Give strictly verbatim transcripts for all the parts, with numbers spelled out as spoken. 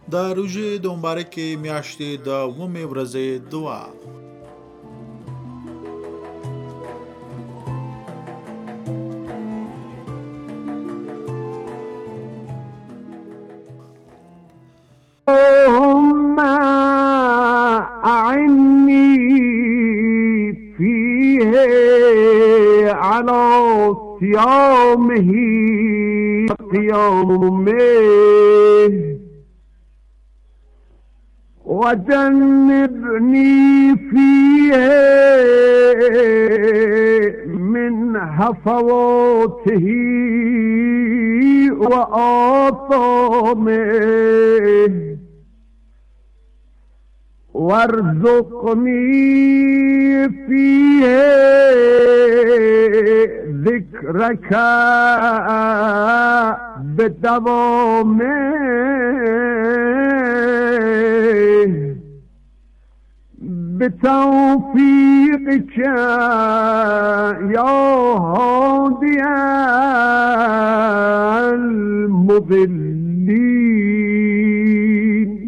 د روژې د مبارکې میاشتې د اوومې ورځې دعا. اللهم أعني فيه على صيامه قيامه وجنبني فيه من هفواته وآثامه وارزقني فيه ذكرك بدوامه بتوفيقك يا هادي المضلين.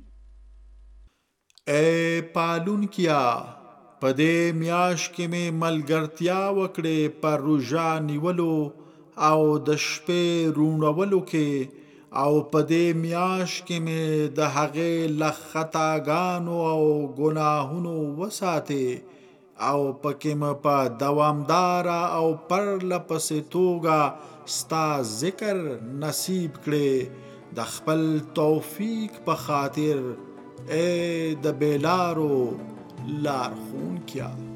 اے پالون کیا پدې میاش کې مې ملګرتیا وکړې پر روژا نیولو او د شپې روڼولو کې، او پدې میاش کې مې د هغې له خطاګانو او ګناهونو وساتې، او پکې مې په دوامداره او پرله پسې توګه ستا ذکر نصیب کړې د خپل توفیق په خاطر. اے د بیلارو لارښوونکیا.